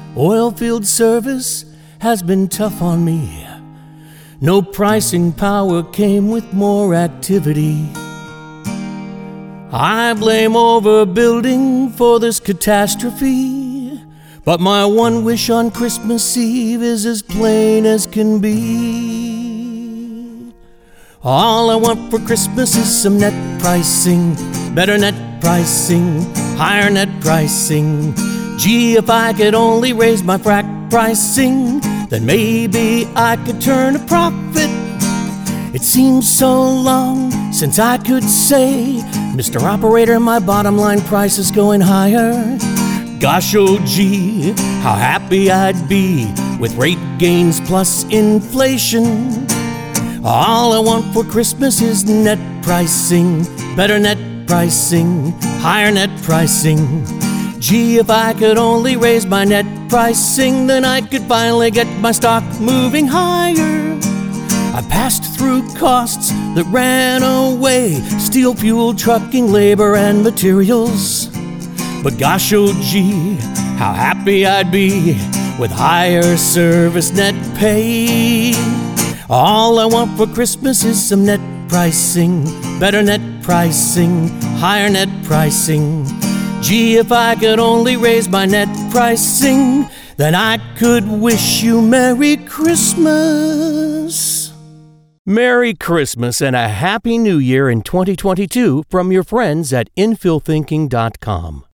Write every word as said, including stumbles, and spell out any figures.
Oilfield service has been tough on me. No pricing power came with more activity. I blame overbuilding for this catastrophe, but my one wish on Christmas Eve is as plain as can be. All I want for Christmas is some net pricing, better net pricing, higher net pricing. Gee, if I could only raise my frac pricing, then maybe I could turn a profit. It seems so long since I could say, Mister Operator, my bottom line price is going higher. Gosh, oh gee, how happy I'd be with rate gains plus inflation. All I want for Christmas is net pricing, better net pricing, higher net pricing. Gee, if I could only raise my net pricing, then I could finally get my stock moving higher. I passed through costs that ran away, steel, fuel, trucking, labor, and materials. But gosh, oh gee, how happy I'd be with higher service net pay. All I want for Christmas is some net pricing, better net pricing, higher net pricing. Gee, if I could only raise my net pricing, then I could wish you Merry Christmas. Merry Christmas and a Happy New Year in twenty twenty-two from your friends at infill thinking dot com.